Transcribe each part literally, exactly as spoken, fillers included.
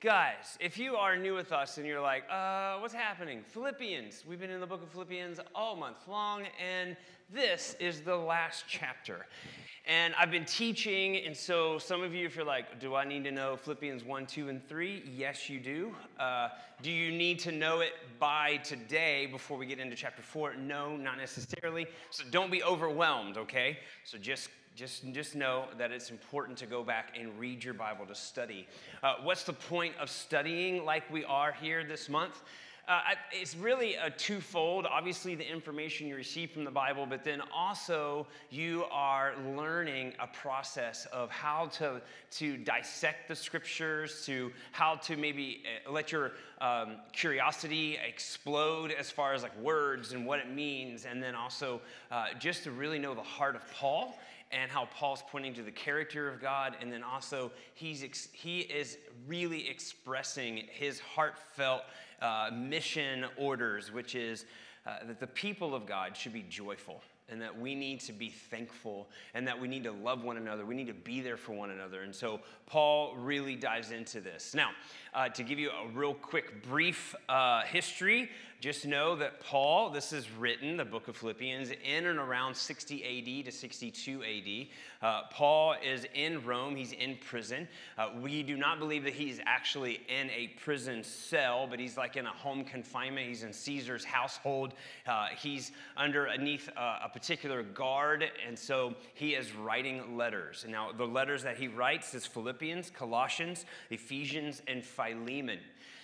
Guys, if you are new with us and you're like, uh, what's happening? Philippians. We've been in the book of Philippians all month long, and this is the last chapter. And I've been teaching, and so some of you, if you're like, do I need to know Philippians one, two, and three? Yes, you do. Uh, do you need to know it by today before we get into chapter four? No, not necessarily. So don't be overwhelmed, okay? So just Just, just know that it's important to go back and read your Bible, to study. Uh, what's the point of studying like we are here this month? Uh, it's really a twofold. Obviously, the information you receive from the Bible, but then also you are learning a process of how to, to dissect the scriptures, to how to maybe let your um, curiosity explode as far as like words and what it means, and then also uh, just to really know the heart of Paul and how Paul's pointing to the character of God, and then also he's ex- he is really expressing his heartfelt uh, mission orders, which is uh, that the people of God should be joyful, and that we need to be thankful, and that we need to love one another. We need to be there for one another. And so Paul really dives into this. Now, uh, to give you a real quick, brief uh, history, just know that Paul, this is written, the book of Philippians, in and around sixty A D to sixty-two A D. Uh, Paul is in Rome. He's in prison. Uh, we do not believe that he's actually in a prison cell, but he's like in a home confinement. He's in Caesar's household. Uh, he's underneath uh, a particular guard, and so he is writing letters. Now, the letters that he writes is Philippians, Colossians, Ephesians, and Philemon.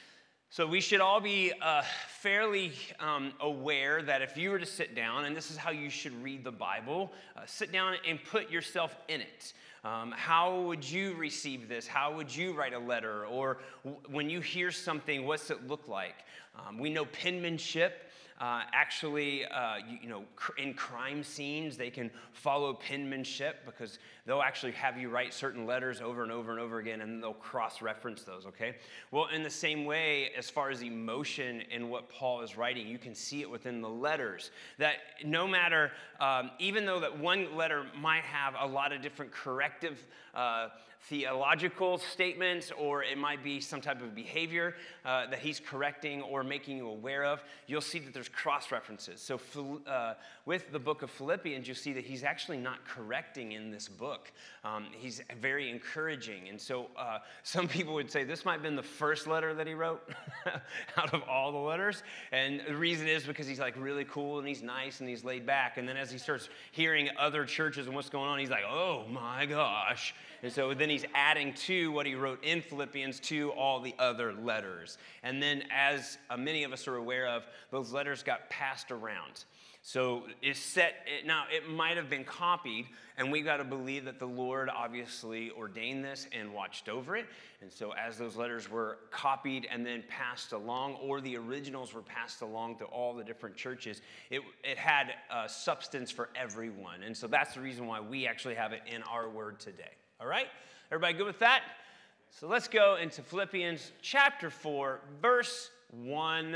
So we should all be uh, fairly um, aware that if you were to sit down, and this is how you should read the Bible, uh, sit down and put yourself in it. Um, how would you receive this? How would you write a letter? Or w- when you hear something, what's it look like? Um, we know penmanship. Uh, actually, uh, you, you know, cr- in crime scenes, they can follow penmanship because they'll actually have you write certain letters over and over and over again, and they'll cross-reference those, okay? Well, in the same way, as far as emotion in what Paul is writing, you can see it within the letters. That no matter, um, even though that one letter might have a lot of different corrective uh, theological statements, or it might be some type of behavior uh, that he's correcting or making you aware of, you'll see that there's cross-references. So uh, with the book of Philippians, you'll see that he's actually not correcting in this book. Um, he's very encouraging. And so uh, some people would say this might have been the first letter that he wrote out of all the letters. And the reason is because he's like really cool and he's nice and he's laid back. And then as he starts hearing other churches and what's going on, he's like, oh my gosh. And so then he's adding to what he wrote in Philippians to all the other letters. And then as uh, many of us are aware of, those letters got passed around. So it's set, it, now it might have been copied, and we got to believe that the Lord obviously ordained this and watched over it. And so as those letters were copied and then passed along, or the originals were passed along to all the different churches, it, it had uh, substance for everyone. And so that's the reason why we actually have it in our word today. All right? Everybody good with that? So let's go into Philippians chapter four, verse one.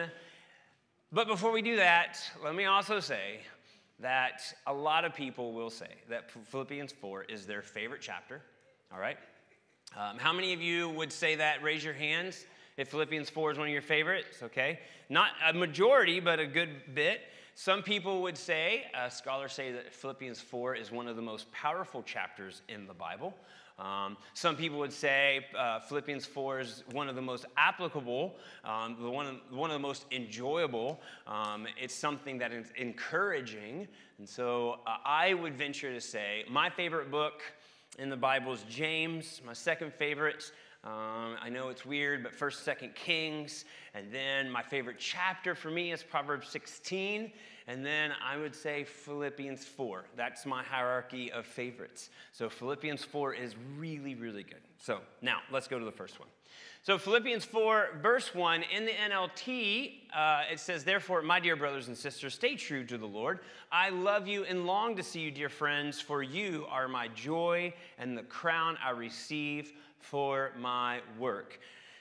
But before we do that, let me also say that a lot of people will say that Philippians four is their favorite chapter. All right? Um, how many of you would say that? Raise your hands if Philippians four is one of your favorites, okay? Not a majority, but a good bit. Some people would say, uh, scholars say that Philippians four is one of the most powerful chapters in the Bible. Um, some people would say uh, Philippians four is one of the most applicable, um, the one, of, one of the most enjoyable. Um, it's something that is encouraging. And so uh, I would venture to say my favorite book in the Bible is James. My second favorite, Um, I know it's weird, but First, Second Kings, and then my favorite chapter for me is Proverbs sixteen, and then I would say Philippians four. That's my hierarchy of favorites. So Philippians four is really, really good. So now let's go to the first one. So Philippians four, verse one, in the N L T, uh, it says, therefore, my dear brothers and sisters, stay true to the Lord. I love you and long to see you, dear friends, for you are my joy and the crown I receive for my work.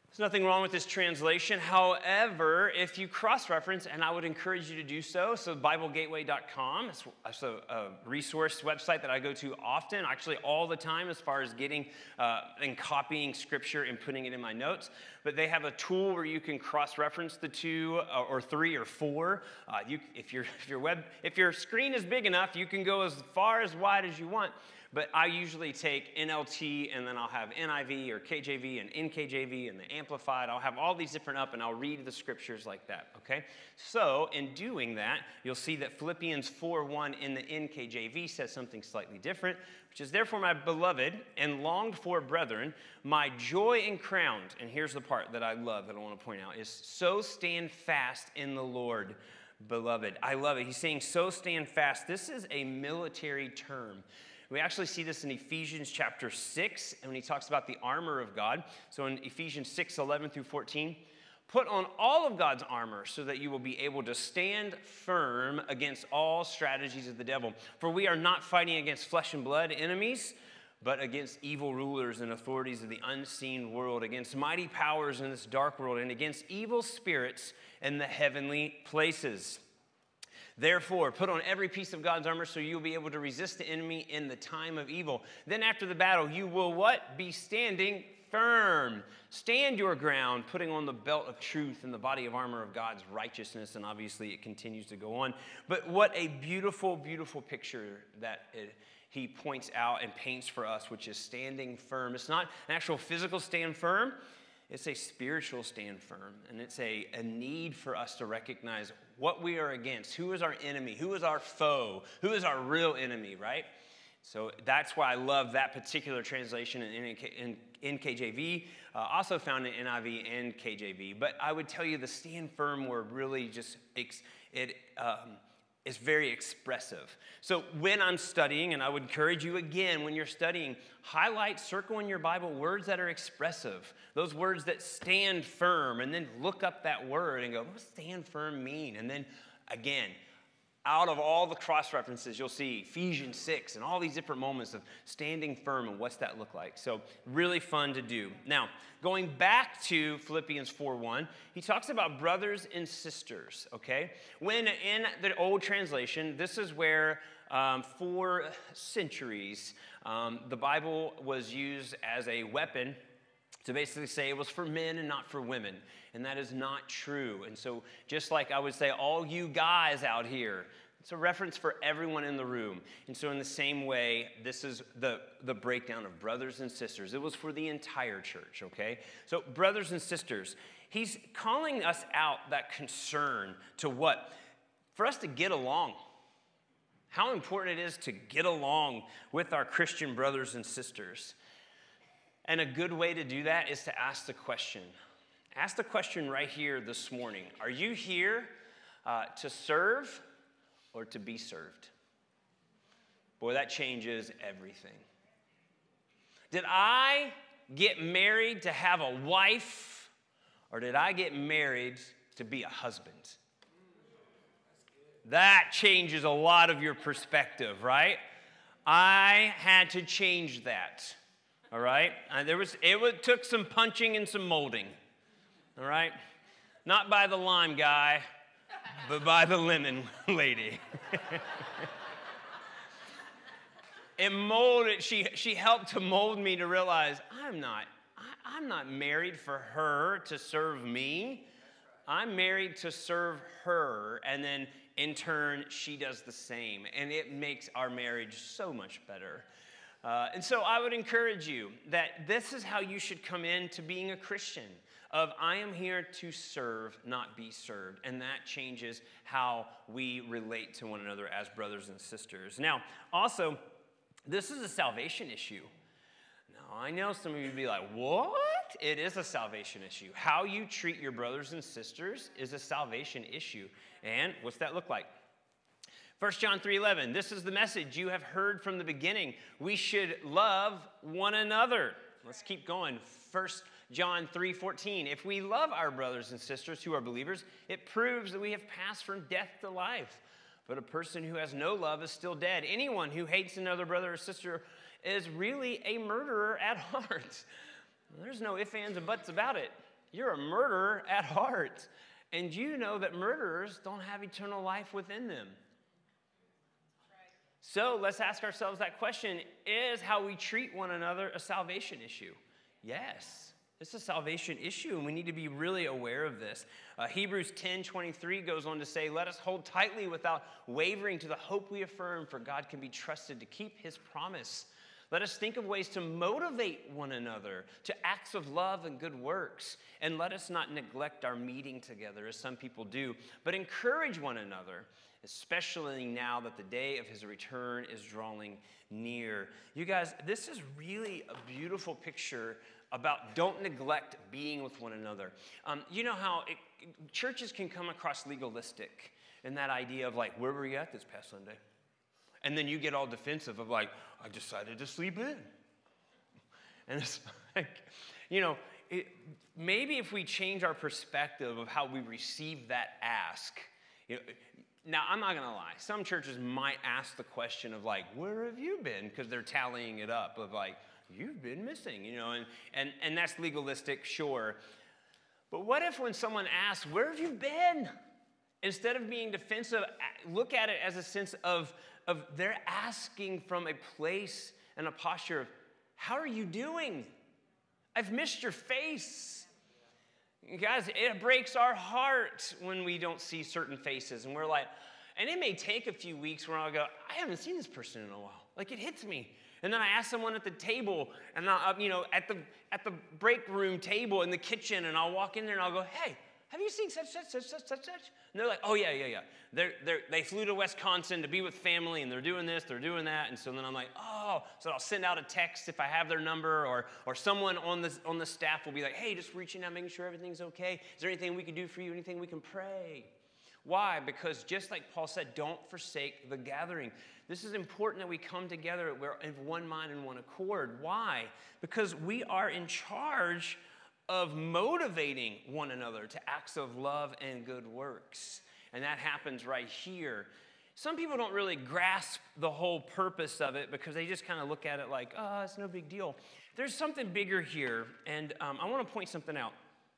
There's nothing wrong with this translation. However, if you cross-reference, and I would encourage you to do so, so Bible Gateway dot com, it's, it's a, a resource website that I go to often, actually all the time, as far as getting uh, and copying scripture and putting it in my notes. But they have a tool where you can cross-reference the two uh, or three or four. Uh, you, if, your, if, your web, if your screen is big enough, you can go as far as wide as you want. But I usually take N L T, and then I'll have N I V or K J V and N K J V and the Amplified. I'll have all these different up, and I'll read the scriptures like that, okay? So in doing that, you'll see that Philippians four one in the N K J V says something slightly different, which is, therefore, my beloved and longed for brethren, my joy and crown, and here's the part that I love that I want to point out, is so stand fast in the Lord, beloved. I love it. He's saying, so stand fast. This is a military term. We actually see this in Ephesians chapter six, and when he talks about the armor of God. So in Ephesians six, eleven through fourteen, put on all of God's armor so that you will be able to stand firm against all strategies of the devil. For we are not fighting against flesh and blood enemies, but against evil rulers and authorities of the unseen world, against mighty powers in this dark world, and against evil spirits in the heavenly places. Therefore, put on every piece of God's armor so you'll be able to resist the enemy in the time of evil. Then after the battle, you will what? Be standing firm. Stand your ground, putting on the belt of truth and the body of armor of God's righteousness. And obviously, it continues to go on. But what a beautiful, beautiful picture that it, he points out and paints for us, which is standing firm. It's not an actual physical stand firm. It's a spiritual stand firm, and it's a, a need for us to recognize what we are against, who is our enemy, who is our foe, who is our real enemy, right? So that's why I love that particular translation in, in, in K J V, uh, also found in N I V and K J V. But I would tell you the stand firm word really just, it um, is very expressive. So when I'm studying, and I would encourage you again, when you're studying, highlight, circle in your Bible words that are expressive, those words that stand firm, and then look up that word and go, what does stand firm mean? And then again, out of all the cross-references, you'll see Ephesians six and all these different moments of standing firm and what's that look like. So really fun to do. Now, going back to Philippians four one, he talks about brothers and sisters, okay? When in the old translation, this is where um, for centuries, um, the Bible was used as a weapon to basically say it was for men and not for women. And that is not true. And so just like I would say, all you guys out here, it's a reference for everyone in the room. And so in the same way, this is the, the breakdown of brothers and sisters. It was for the entire church, okay? So brothers and sisters, he's calling us out that concern to what? For us to get along. How important it is to get along with our Christian brothers and sisters. And a good way to do that is to ask the question. Ask the question right here this morning. Are you here uh, to serve or to be served? Boy, that changes everything. Did I get married to have a wife, or did I get married to be a husband? That changes a lot of your perspective, right? I had to change that. All right? Uh, there was, it would, took some punching and some molding. All right? Not by the lime guy, but by the lemon lady. It molded, she, she helped to mold me to realize I'm not, I, I'm not married for her to serve me. I'm married to serve her, and then in turn, she does the same. And it makes our marriage so much better. Uh, and so I would encourage you that this is how you should come into being a Christian, of I am here to serve, not be served. And that changes how we relate to one another as brothers and sisters. Now, also, this is a salvation issue. Now, I know some of you would be like, what? It is a salvation issue. How you treat your brothers and sisters is a salvation issue. And what's that look like? First John three eleven, this is the message you have heard from the beginning. We should love one another. Let's keep going. First John three fourteen, if we love our brothers and sisters who are believers, it proves that we have passed from death to life. But a person who has no love is still dead. Anyone who hates another brother or sister is really a murderer at heart. There's no ifs, ands, and buts about it. you're a murderer at heart. And you know that murderers don't have eternal life within them. So let's ask ourselves that question. Is how we treat one another a salvation issue? Yes, it's a salvation issue, and we need to be really aware of this. Uh, Hebrews ten twenty-three goes on to say, let us hold tightly without wavering to the hope we affirm, for God can be trusted to keep his promise. Let us think of ways to motivate one another to acts of love and good works. And let us not neglect our meeting together, as some people do, but encourage one another, especially now that the day of his return is drawing near. You guys, this is really a beautiful picture about don't neglect being with one another. Um, you know how it, churches can come across legalistic in that idea of like, where were you at this past Sunday? And then you get all defensive of like, I decided to sleep in. And it's like, you know, it, maybe if we change our perspective of how we receive that ask, you know, now, I'm not going to lie. Some churches might ask the question of like, where have you been? Because they're tallying it up of like, you've been missing, you know, and, and, and that's legalistic, sure. But what if when someone asks, where have you been? Instead of being defensive, look at it as a sense of, of they're asking from a place and a posture of, how are you doing? I've missed your face. Guys, it breaks our heart when we don't see certain faces. And we're like, and it may take a few weeks where I'll go, I haven't seen this person in a while. Like, it hits me. And then I ask someone at the table, and I'll, you know, at the at the break room table in the kitchen, and I'll walk in there and I'll go, hey, have you seen such, such, such, such, such, such? And they're like, oh, yeah, yeah, yeah. They're, they're, they flew to Wisconsin to be with family, and they're doing this, they're doing that. And so then I'm like, oh. So I'll send out a text if I have their number, or or someone on the, on the staff will be like, hey, just reaching out, making sure everything's okay. Is there anything we can do for you, anything we can pray? Why? Because just like Paul said, don't forsake the gathering. This is important that we come together in one mind and one accord. Why? Because we are in charge of motivating one another to acts of love and good works. And that happens right here. Some people don't really grasp the whole purpose of it because they just kind of look at it like, oh, it's no big deal. There's something bigger here, and um, I want to point something out.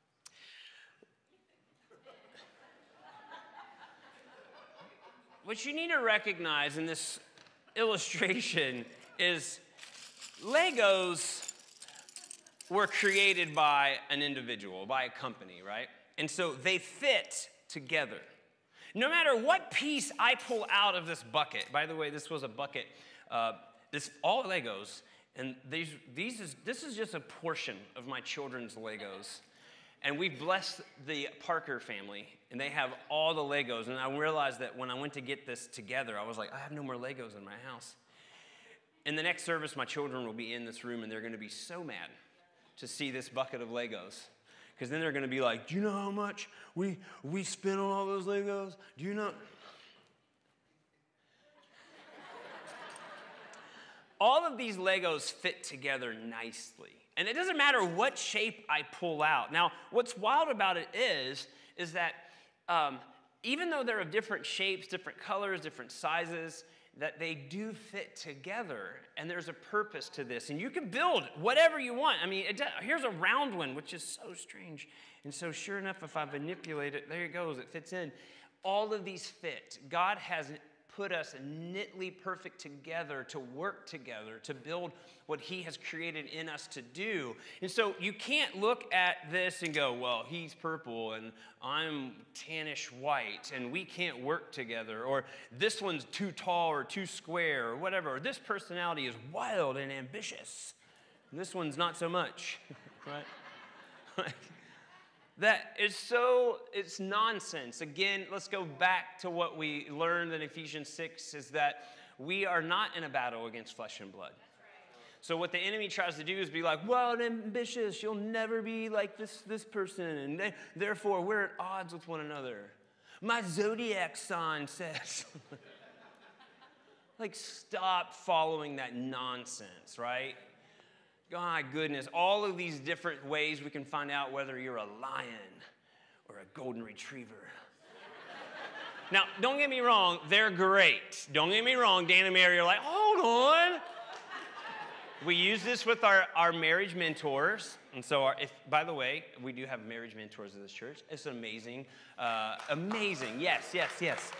What you need to recognize in this illustration is Legos were created by an individual, by a company, right? And so they fit together. No matter what piece I pull out of this bucket, by the way, this was a bucket, uh, this all Legos, and these, these is, this is just a portion of my children's Legos. And we've blessed the Parker family, and they have all the Legos. And I realized that when I went to get this together, I was like, I have no more Legos in my house. In the next service, my children will be in this room, and they're going to be so mad to see this bucket of Legos. Because then they're going to be like, do you know how much we, we spent on all those Legos? Do you know? All of these Legos fit together nicely. And it doesn't matter what shape I pull out. Now, what's wild about it is, is that um, even though they're of different shapes, different colors, different sizes, that they do fit together, and there's a purpose to this. And you can build whatever you want. I mean, it does, here's a round one, which is so strange. And so sure enough, if I manipulate it, there it goes, it fits in. All of these fit. God has put us knitly perfect together to work together, to build what he has created in us to do. And so you can't look at this and go, well, he's purple and I'm tannish white and we can't work together, or this one's too tall or too square or whatever, or this personality is wild and ambitious and this one's not so much, right? That is so, it's nonsense. Again, let's go back to what we learned in Ephesians six, is that we are not in a battle against flesh and blood. So what the enemy tries to do is be like, well, ambitious, you'll never be like this, this person, and they, therefore we're at odds with one another. My zodiac sign says. Like, stop following that nonsense, right? My goodness, all of these different ways we can find out whether you're a lion or a golden retriever. Now, don't get me wrong, they're great. Don't get me wrong, Dan and Mary are like, hold on. We use this with our, our marriage mentors. And so, our, if by the way, we do have marriage mentors at this church. It's amazing, uh, amazing. Yes, yes, yes.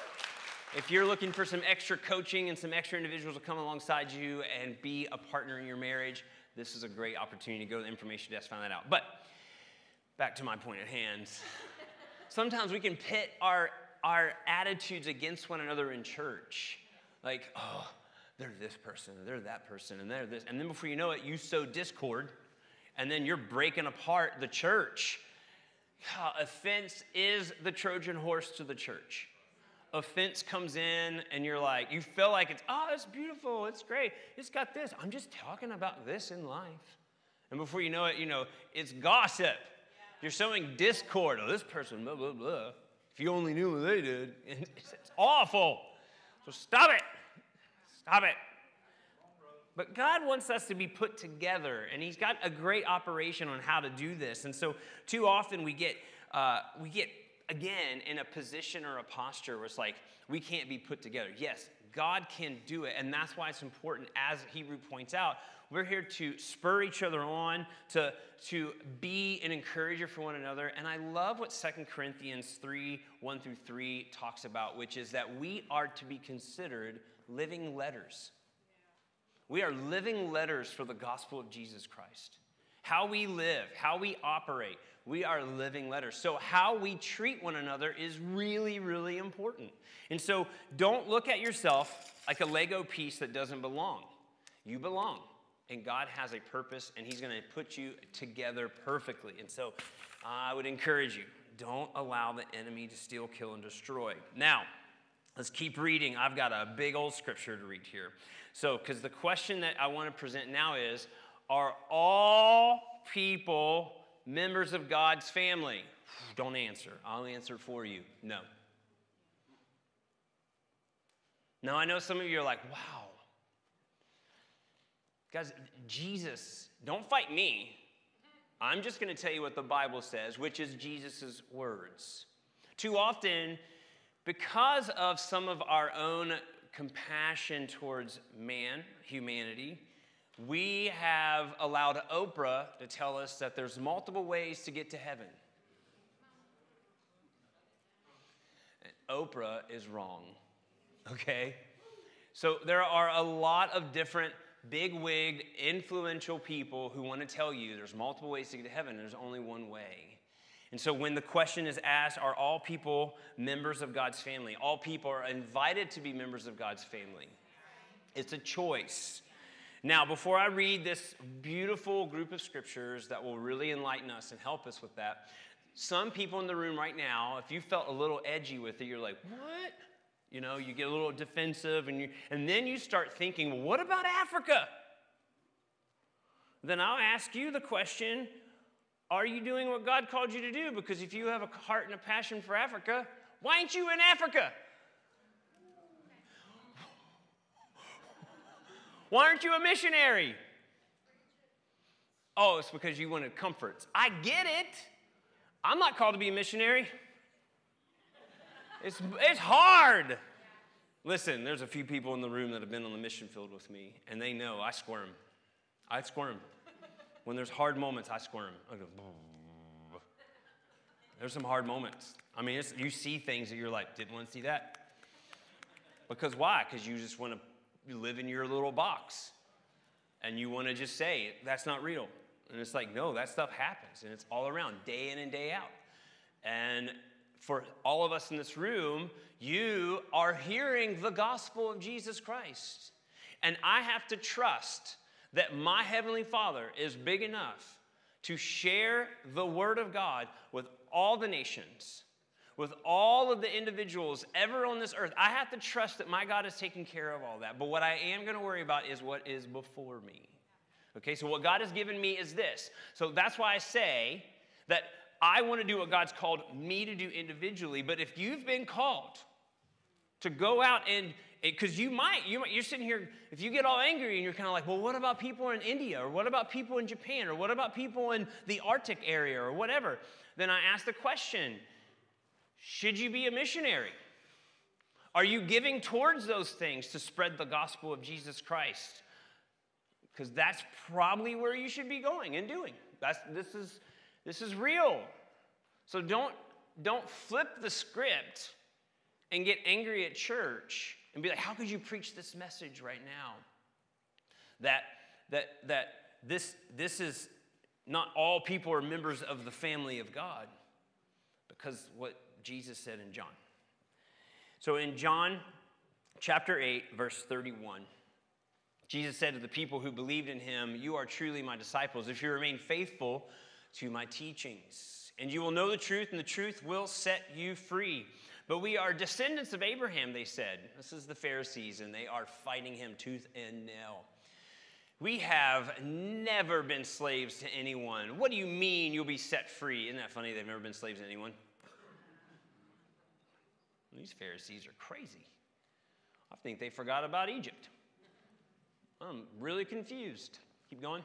If you're looking for some extra coaching and some extra individuals to come alongside you and be a partner in your marriage, this is a great opportunity to go to the information desk, find that out. But back to my point at hand. Sometimes we can pit our, our attitudes against one another in church. Like, oh, they're this person, and they're that person, and they're this. And then before you know it, you sow discord, and then you're breaking apart the church. God, offense is the Trojan horse to the church. Offense comes in, and you're like, you feel like it's, oh, it's beautiful, it's great, it's got this. I'm just talking about this in life. And before you know it, you know, it's gossip. Yeah. You're sowing discord. Oh, this person, blah, blah, blah. If you only knew what they did. It's, it's awful. So stop it. Stop it. But God wants us to be put together, and he's got a great operation on how to do this. And so too often we get, uh, we get, again, in a position or a posture where it's like, we can't be put together. Yes, God can do it, and that's why it's important, as Hebrew points out, we're here to spur each other on, to, to be an encourager for one another. And I love what Second Corinthians three, one through three talks about, which is that we are to be considered living letters. We are living letters for the gospel of Jesus Christ. How we live, how we operate, we are living letters. So how we treat one another is really, really important. And so don't look at yourself like a Lego piece that doesn't belong. You belong. And God has a purpose, and he's going to put you together perfectly. And so I would encourage you, don't allow the enemy to steal, kill, and destroy. Now, let's keep reading. I've got a big old scripture to read here. So, because the question that I want to present now is, are all people members of God's family? Don't answer. I'll answer for you. No. Now, I know some of you are like, wow. Guys, Jesus, don't fight me. I'm just going to tell you what the Bible says, which is Jesus' words. Too often, because of some of our own compassion towards man, humanity, we have allowed Oprah to tell us that there's multiple ways to get to heaven. And Oprah is wrong, okay? So there are a lot of different big-wigged, influential people who want to tell you there's multiple ways to get to heaven, and there's only one way. And so when the question is asked, are all people members of God's family? All people are invited to be members of God's family. It's a choice. Now, before I read this beautiful group of scriptures that will really enlighten us and help us with that, some people in the room right now, if you felt a little edgy with it, you're like, what? You know, you get a little defensive, and, you, and then you start thinking, well, what about Africa? Then I'll ask you the question, are you doing what God called you to do? Because if you have a heart and a passion for Africa, why ain't you in Africa? Why aren't you a missionary? Oh, it's because you wanted comforts. I get it. I'm not called to be a missionary. It's, it's hard. Listen, there's a few people in the room that have been on the mission field with me, and they know I squirm. I squirm. When there's hard moments, I squirm. I go, boo. There's some hard moments. I mean, it's, you see things that you're like, didn't want to see that. Because why? Because you just want to live in your little box, and you want to just say, that's not real. And it's like, no, that stuff happens, and it's all around, day in and day out. And for all of us in this room, you are hearing the gospel of Jesus Christ. And I have to trust that my Heavenly Father is big enough to share the Word of God with all the nations, with all of the individuals ever on this earth. I have to trust that my God is taking care of all that. But what I am going to worry about is what is before me. Okay, so what God has given me is this. So that's why I say that I want to do what God's called me to do individually, but if you've been called to go out and, because you might, you might, you're sitting here, if you get all angry and you're kind of like, well, what about people in India, or what about people in Japan, or what about people in the Arctic area, or whatever, then I ask the question, should you be a missionary? Are you giving towards those things to spread the gospel of Jesus Christ? Because that's probably where you should be going and doing. That's, this is, this is real. So don't, don't flip the script and get angry at church and be like, how could you preach this message right now? That, that, that this, this is not all people are members of the family of God, because what Jesus said in John. So in John chapter eight, verse thirty-one, Jesus said to the people who believed in him, you are truly my disciples if you remain faithful to my teachings. And you will know the truth, and the truth will set you free. But we are descendants of Abraham, they said. This is the Pharisees, and they are fighting him tooth and nail. We have never been slaves to anyone. What do you mean you'll be set free? Isn't that funny? They've never been slaves to anyone. These Pharisees are crazy. I think they forgot about Egypt. I'm really confused. Keep going.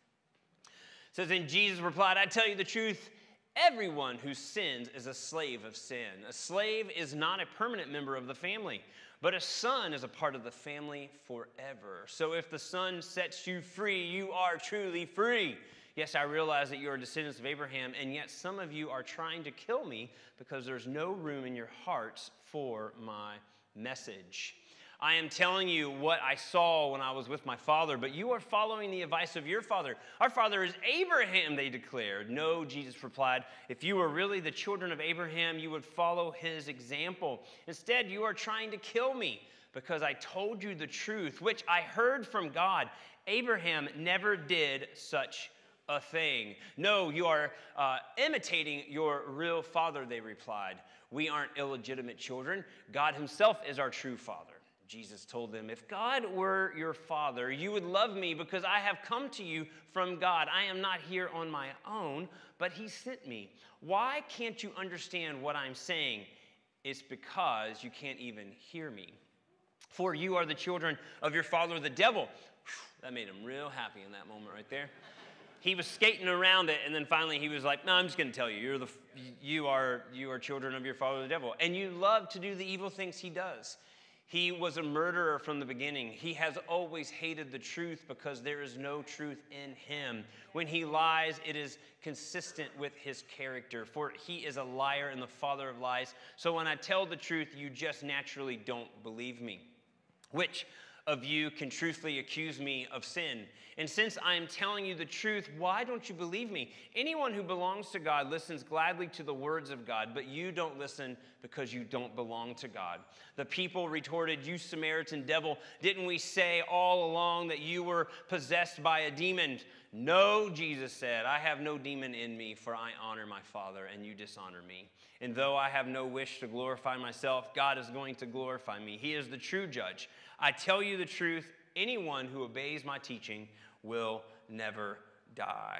It says, and Jesus replied, I tell you the truth, everyone who sins is a slave of sin. A slave is not a permanent member of the family, but a son is a part of the family forever. So if the son sets you free, you are truly free. Yes, I realize that you are descendants of Abraham, and yet some of you are trying to kill me because there's no room in your hearts for my message. I am telling you what I saw when I was with my father, but you are following the advice of your father. Our father is Abraham, they declared. No, Jesus replied, if you were really the children of Abraham, you would follow his example. Instead, you are trying to kill me because I told you the truth, which I heard from God. Abraham never did such a thing. No, you are uh, imitating your real father, they replied. We aren't illegitimate children. God himself is our true father. Jesus told them, if God were your father, you would love me because I have come to you from God. I am not here on my own, but he sent me. Why can't you understand what I'm saying? It's because you can't even hear me. For you are the children of your father, the devil. Whew, that made him real happy in that moment right there. He was skating around it, and then finally he was like, no, I'm just going to tell you, you're the, you are, you are children of your father, the devil. And you love to do the evil things he does. He was a murderer from the beginning. He has always hated the truth because there is no truth in him. When he lies, it is consistent with his character, for he is a liar and the father of lies. So when I tell the truth, you just naturally don't believe me. Which of you can truthfully accuse me of sin? And since I am telling you the truth, why don't you believe me? Anyone who belongs to God listens gladly to the words of God, but you don't listen because you don't belong to God. The people retorted, you Samaritan devil, didn't we say all along that you were possessed by a demon? No, Jesus said, I have no demon in me, for I honor my Father, and you dishonor me. And though I have no wish to glorify myself, God is going to glorify me. He is the true judge. I tell you the truth, anyone who obeys my teaching will never die.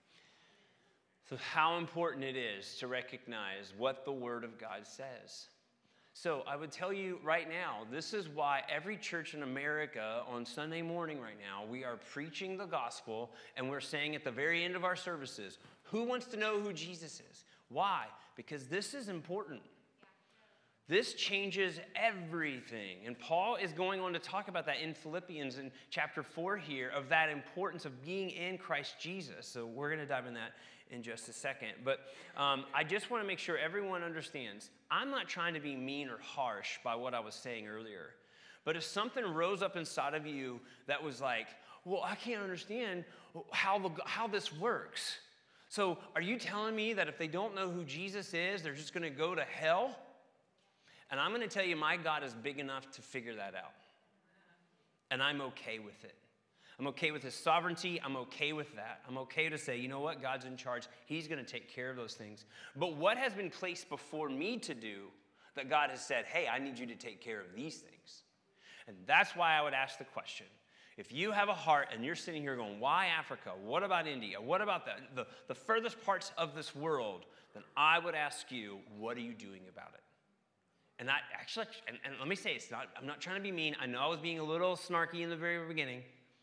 So how important it is to recognize what the Word of God says. So I would tell you right now, this is why every church in America on Sunday morning right now, we are preaching the gospel, and we're saying at the very end of our services, who wants to know who Jesus is? Why? Because this is important. This changes everything. And Paul is going on to talk about that in Philippians in chapter four here, of that importance of being in Christ Jesus. So we're going to dive in that in just a second. But um, I just want to make sure everyone understands, I'm not trying to be mean or harsh by what I was saying earlier. But if something rose up inside of you that was like, well, I can't understand how, the, how this works. So are you telling me that if they don't know who Jesus is, they're just going to go to hell? And I'm going to tell you, my God is big enough to figure that out. And I'm okay with it. I'm okay with his sovereignty. I'm okay with that. I'm okay to say, you know what? God's in charge. He's going to take care of those things. But what has been placed before me to do that God has said, hey, I need you to take care of these things? And that's why I would ask the question. If you have a heart and you're sitting here going, why Africa? What about India? What about the, the, the furthest parts of this world? Then I would ask you, what are you doing about it? And I actually, and, and let me say, it's not, I'm not trying to be mean. I know I was being a little snarky in the very beginning,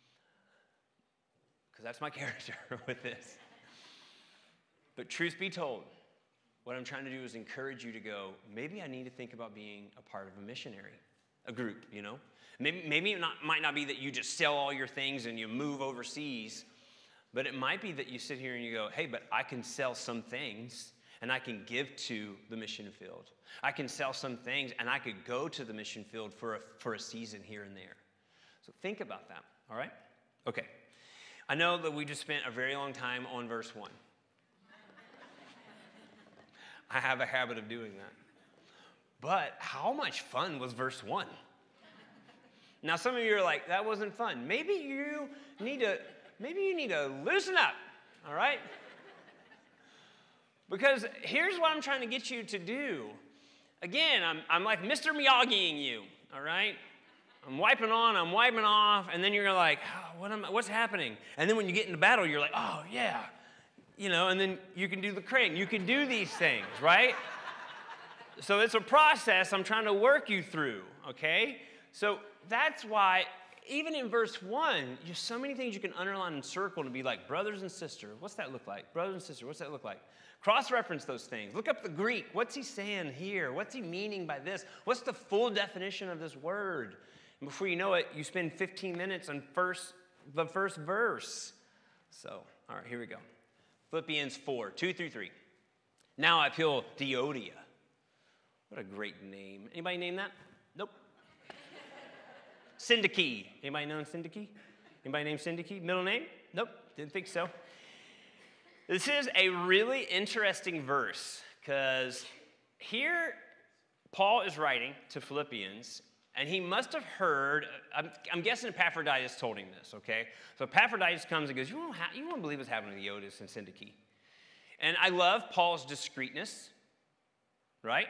because that's my character with this. But truth be told, what I'm trying to do is encourage you to go, maybe I need to think about being a part of a missionary, a group, you know? Maybe, maybe it not, might not be that you just sell all your things and you move overseas, But it might be that you sit here and you go, hey, but I can sell some things and I can give to the mission field. I can sell some things and I could go to the mission field for a, for a season here and there. So think about that, all right? Okay. I know that we just spent a very long time on verse one. I have a habit of doing that. But how much fun was verse one? Now, some of you are like, that wasn't fun. Maybe you need to, maybe you need to loosen up, all right? Because here's what I'm trying to get you to do. Again, I'm, I'm like Mister Miyagi-ing you, all right? I'm wiping on, I'm wiping off, and then you're like, oh, what am I, what's happening? And then when you get into battle, you're like, oh, yeah. You know, and then you can do the crane. You can do these things, right? So it's a process I'm trying to work you through, okay? So that's why, even in verse one, there's so many things you can underline and circle to be like, brothers and sisters, what's that look like? Brothers and sisters, what's that look like? Cross-reference those things. Look up the Greek. What's he saying here? What's he meaning by this? What's the full definition of this word? And before you know it, you spend fifteen minutes on first, the first verse. So, all right, here we go. Philippians four, two through three. Now I feel Diodia. What a great name. Anybody name that? Nope. Syntyche. Anybody know Syntyche? Anybody named Syntyche? Middle name? Nope. Didn't think so. This is a really interesting verse because here Paul is writing to Philippians, and he must have heard, I'm, I'm guessing Epaphroditus told him this, okay? So Epaphroditus comes and goes, you won't, ha- you won't believe what's happening to Euodias and Syntyche. And I love Paul's discreetness, right?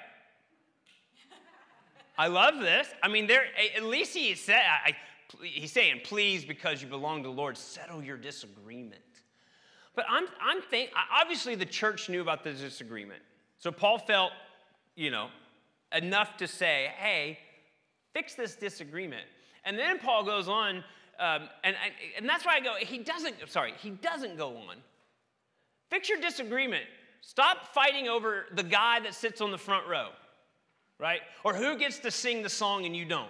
I love this. I mean, there at least he said, I, he's saying, please, because you belong to the Lord, settle your disagreement. But I'm, I'm think, obviously the church knew about the disagreement. So Paul felt, you know, enough to say, hey, fix this disagreement. And then Paul goes on, um, and, and that's why I go, he doesn't, sorry, he doesn't go on. Fix your disagreement. Stop fighting over the guy that sits on the front row, right? Or who gets to sing the song and you don't.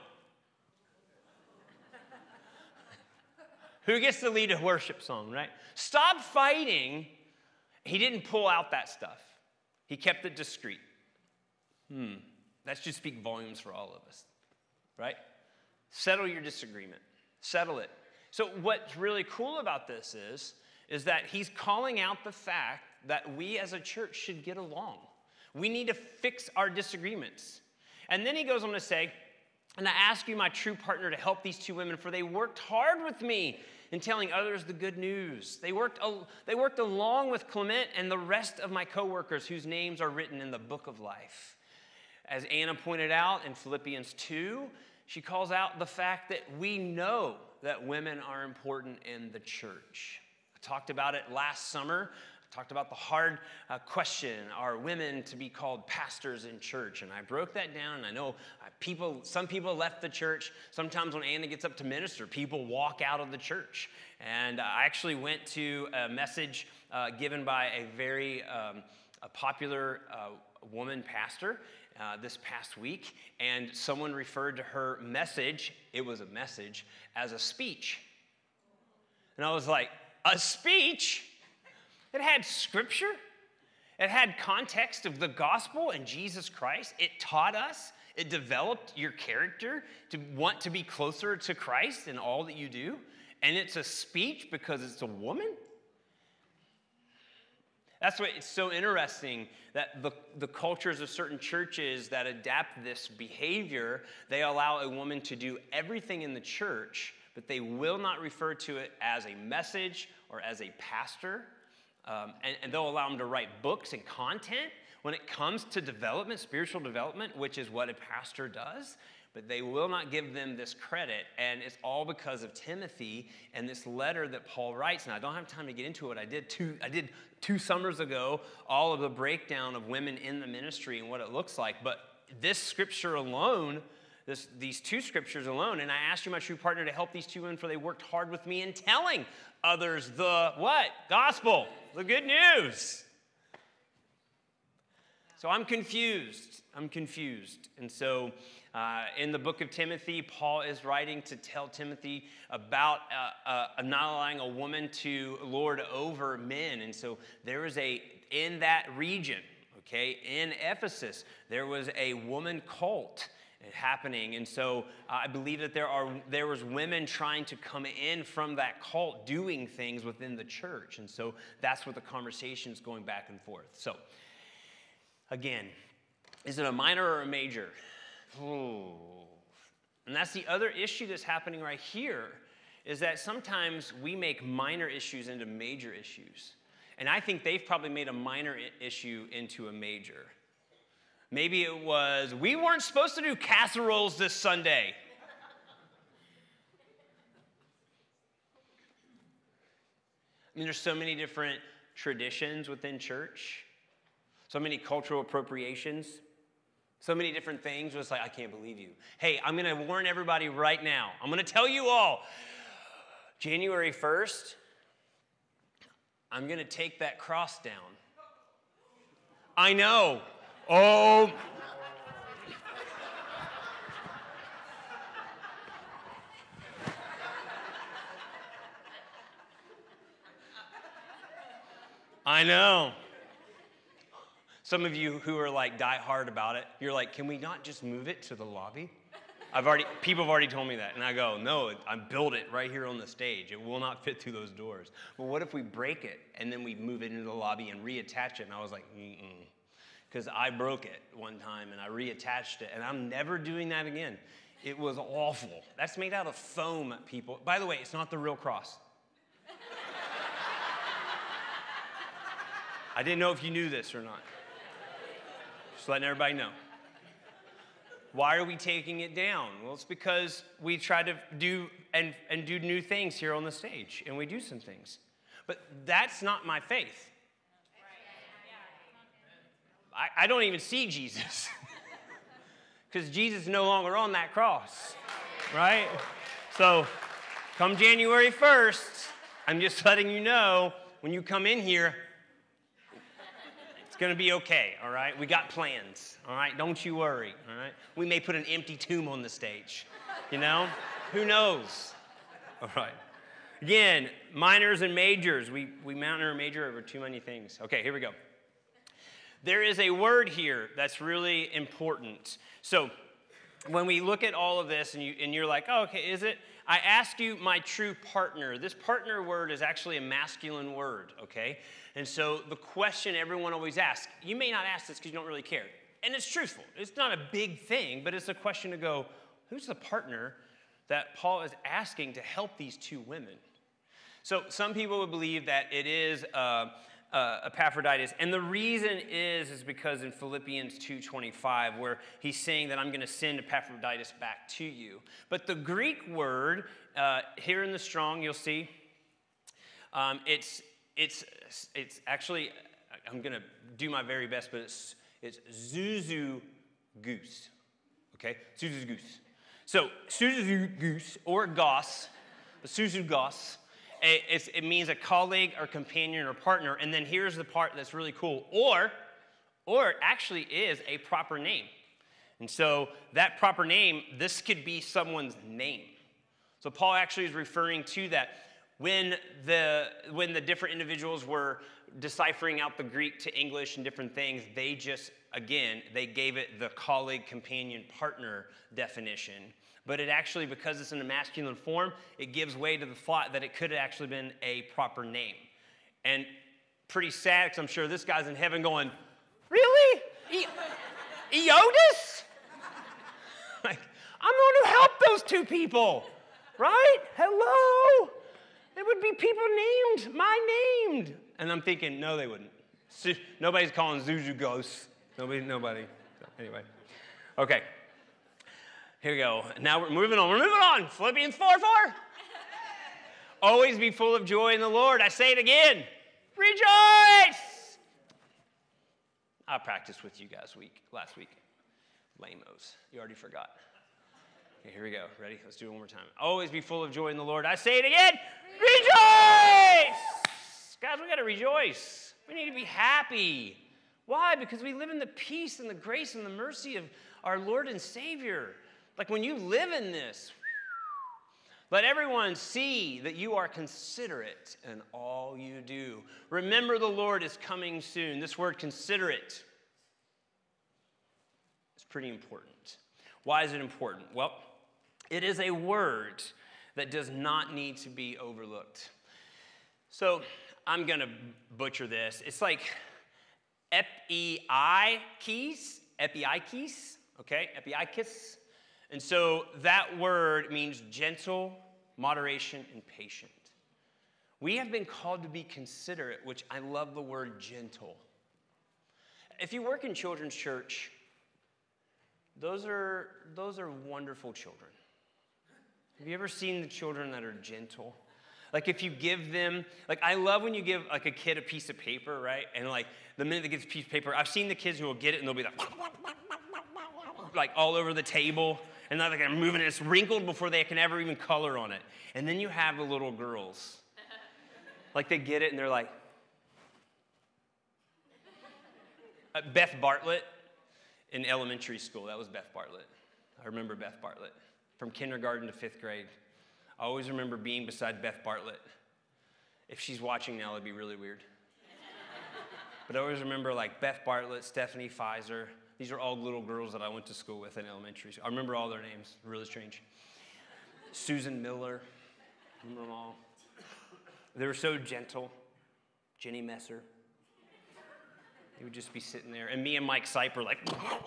Who gets to lead a worship song, right? Stop fighting. He didn't pull out that stuff. He kept it discreet. Hmm. That should speak volumes for all of us, right? Settle your disagreement. Settle it. So what's really cool about this is, is that he's calling out the fact that we as a church should get along. We need to fix our disagreements. And then he goes on to say, and I ask you, my true partner, to help these two women, for they worked hard with me in telling others the good news. They worked, they worked along with Clement and the rest of my co-workers whose names are written in the book of life. As Anna pointed out in Philippians two, she calls out the fact that we know that women are important in the church. I talked about it last summer. I talked about the hard uh, question, are women to be called pastors in church? And I broke that down, and I know uh, people, some people left the church. Sometimes when Anna gets up to minister, people walk out of the church. And uh, I actually went to a message uh, given by a very um, a popular uh, woman pastor uh, this past week, and someone referred to her message, it was a message, as a speech. And I was like, a speech? It had scripture. It had context of the gospel and Jesus Christ. It taught us. It developed your character to want to be closer to Christ in all that you do. And it's a speech because it's a woman? That's why it's so interesting that the, the cultures of certain churches that adapt this behavior, they allow a woman to do everything in the church, but they will not refer to it as a message or as a pastor. Um, and, and they'll allow them to write books and content when it comes to development, spiritual development, which is what a pastor does. But they will not give them this credit. And it's all because of Timothy and this letter that Paul writes. Now, I don't have time to get into it. I did two, I did two summers ago all of the breakdown of women in the ministry and what it looks like. But this scripture alone, This, these two scriptures alone, and I asked you, my true partner, to help these two women, for they worked hard with me in telling others the what? Gospel, the good news. So I'm confused. I'm confused. And so uh, in the book of Timothy, Paul is writing to tell Timothy about uh, uh, not allowing a woman to lord over men. And so there was a, in that region, okay, in Ephesus, there was a woman cult happening. And so uh, I believe that there are there was women trying to come in from that cult doing things within the church. And so that's what the conversation is going back and forth. So again, is it a minor or a major? Ooh. And that's the other issue that's happening right here, is that sometimes we make minor issues into major issues. And I think they've probably made a minor issue into a major. Maybe it was, we weren't supposed to do casseroles this Sunday. I mean, there's so many different traditions within church, so many cultural appropriations, so many different things. It's like, I can't believe you. Hey, I'm going to warn everybody right now. I'm going to tell you all, January first, I'm going to take that cross down. I know. Oh. I know. Some of you who are like die hard about it, you're like, can we not just move it to the lobby? I've already, people have already told me that. And I go, no, I built it right here on the stage. It will not fit through those doors. But what if we break it and then we move it into the lobby and reattach it? And I was like, mm-mm. Because I broke it one time and I reattached it. And I'm never doing that again. It was awful. That's made out of foam, people. By the way, it's not the real cross. I didn't know if you knew this or not. Just letting everybody know. Why are we taking it down? Well, it's because we try to do and, and do new things here on the stage, and we do some things. But that's not my faith. I, I don't even see Jesus. Because Jesus is no longer on that cross, right? So come January first, I'm just letting you know, when you come in here, it's going to be okay, all right? We got plans, all right? Don't you worry, all right? We may put an empty tomb on the stage, you know? Who knows? All right. Again, minors and majors. We, we minor and major over too many things. Okay, here we go. There is a word here that's really important. So when we look at all of this and, you, and you're like, oh, okay, is it? I ask you my true partner. This partner word is actually a masculine word, okay? And so the question everyone always asks, you may not ask this because you don't really care. And it's truthful. It's not a big thing, but it's a question to go, who's the partner that Paul is asking to help these two women? So some people would believe that it is uh, uh, Epaphroditus. And the reason is, is because in Philippians two twenty-five, where he's saying that I'm going to send Epaphroditus back to you. But the Greek word, uh, here in the Strong, you'll see, um, it's, it's, it's actually, I'm going to do my very best, but it's, it's Zuzu goose. Okay? Zuzu goose. So, Zuzu goose, or goss, Zuzu goss, It's, it means a colleague or companion or partner. And then here's the part that's really cool. Or, or it actually is a proper name. And so that proper name, this could be someone's name. So Paul actually is referring to that. When the, when the different individuals were deciphering out the Greek to English and different things, they just, again, they gave it the colleague, companion, partner definition. But it actually, because it's in a masculine form, it gives way to the thought that it could have actually been a proper name. And pretty sad, because I'm sure this guy's in heaven going, really? E- Eodus? Like, I'm going to help those two people, right? Hello? There would be people named, my named. And I'm thinking, no, they wouldn't. Nobody's calling Zuzu ghosts. Nobody, nobody. So, anyway. Okay. Here we go. Now we're moving on. We're moving on. Philippians four four. Always be full of joy in the Lord. I say it again. Rejoice! I practiced with you guys week last week. Lamos. You already forgot. Okay, here we go. Ready? Let's do it one more time. Always be full of joy in the Lord. I say it again. Rejoice! Guys, we got to rejoice. We need to be happy. Why? Because we live in the peace and the grace and the mercy of our Lord and Savior. Like when you live in this, let everyone see that you are considerate in all you do. Remember, the Lord is coming soon. This word considerate is pretty important. Why is it important? Well, it is a word that does not need to be overlooked. So I'm going to butcher this. It's like epiikes, epiikes, okay, epiikes. And so that word means gentle, moderation, and patient. We have been called to be considerate, which I love the word gentle. If you work in children's church, those are, those are wonderful children. Have you ever seen the children that are gentle? Like if you give them, like I love when you give like a kid a piece of paper, right? And like the minute they get a piece of paper, I've seen the kids who will get it and they'll be like, like all over the table. And they're like moving it. It's wrinkled before they can ever even color on it. And then you have the little girls. Like they get it and they're like, uh, Beth Bartlett in elementary school. That was Beth Bartlett. I remember Beth Bartlett. From kindergarten to fifth grade. I always remember being beside Beth Bartlett. If she's watching now, it'd be really weird. But I always remember like Beth Bartlett, Stephanie Pfizer. These are all little girls that I went to school with in elementary school. I remember all their names. Really strange. Susan Miller. I remember them all. They were so gentle. Jenny Messer. They would just be sitting there. And me and Mike Siper like...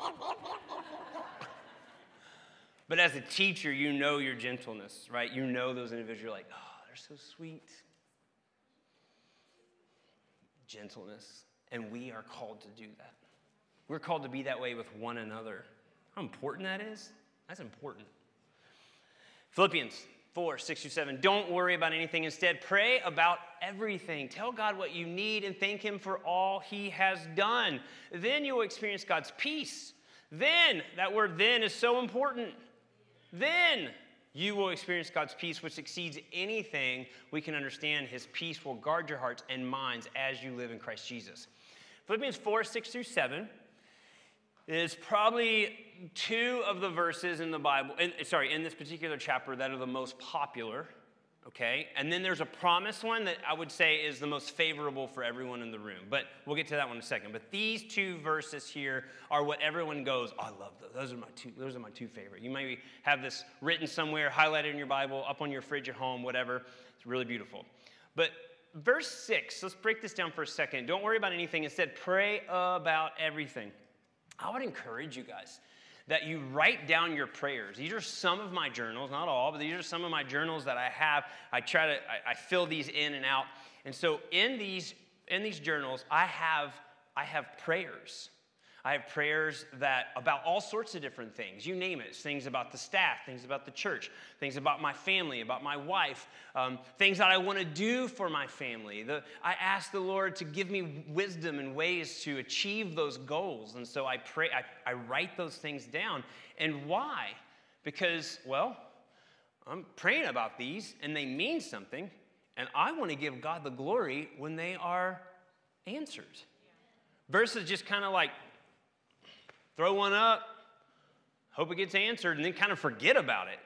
But as a teacher, you know your gentleness, right? You know those individuals. You're like, oh, they're so sweet. Gentleness. And we are called to do that. We're called to be that way with one another. How important that is? That's important. Philippians four, six through seven. Don't worry about anything. Instead, pray about everything. Tell God what you need and thank Him for all He has done. Then you will experience God's peace. Then, that word then is so important. Then you will experience God's peace, which exceeds anything we can understand. His peace will guard your hearts and minds as you live in Christ Jesus. Philippians four, six through seven. Is probably two of the verses in the Bible, in, sorry, in this particular chapter that are the most popular, okay? And then there's a promise one that I would say is the most favorable for everyone in the room. But we'll get to that one in a second. But these two verses here are what everyone goes, oh, I love those. Those are my two, those are my two favorite. You maybe have this written somewhere, highlighted in your Bible, up on your fridge at home, whatever. It's really beautiful. But verse six, let's break this down for a second. Don't worry about anything. Instead, pray about everything. I would encourage you guys that you write down your prayers. These are some of my journals, not all, but these are some of my journals that I have. I try to, I, I fill these in and out. And so in these, in these journals, I have, I have prayers. I have prayers that about all sorts of different things. You name it. Things about the staff, things about the church, things about my family, about my wife, um, things that I want to do for my family. The, I ask the Lord to give me wisdom and ways to achieve those goals. And so I pray, I, I write those things down. And why? Because, well, I'm praying about these and they mean something. And I want to give God the glory when they are answered. Versus just kind of like, throw one up, hope it gets answered, and then kind of forget about it.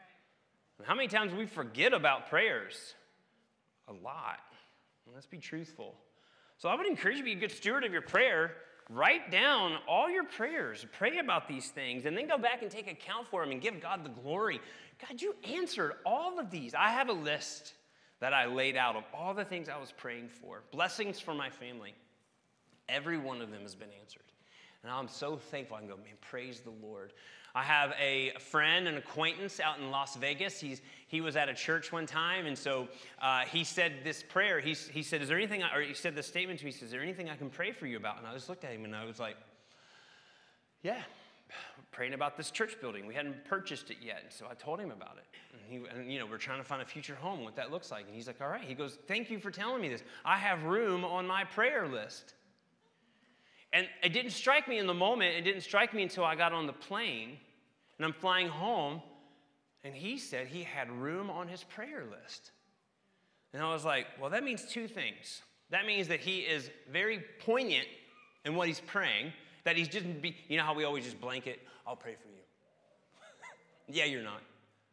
And how many times we forget about prayers? A lot. Let's be truthful. So I would encourage you to be a good steward of your prayer. Write down all your prayers. Pray about these things, and then go back and take account for them and give God the glory. God, you answered all of these. I have a list that I laid out of all the things I was praying for. Blessings for my family. Every one of them has been answered. And I'm so thankful. I can go, man, praise the Lord. I have a friend, an acquaintance out in Las Vegas. He's, he was at a church one time, and so uh, he said this prayer. He, he said, is there anything, I, or he said this statement to me. He says, is there anything I can pray for you about? And I just looked at him, and I was like, yeah, I'm praying about this church building. We hadn't purchased it yet, and so I told him about it. And, he, and, you know, we're trying to find a future home, what that looks like. And he's like, all right. He goes, thank you for telling me this. I have room on my prayer list. And it didn't strike me in the moment. It didn't strike me until I got on the plane, and I'm flying home, and he said he had room on his prayer list. And I was like, well, that means two things. That means that he is very poignant and what he's praying, that he's just, be, you know how we always just blanket, I'll pray for you. Yeah, you're not.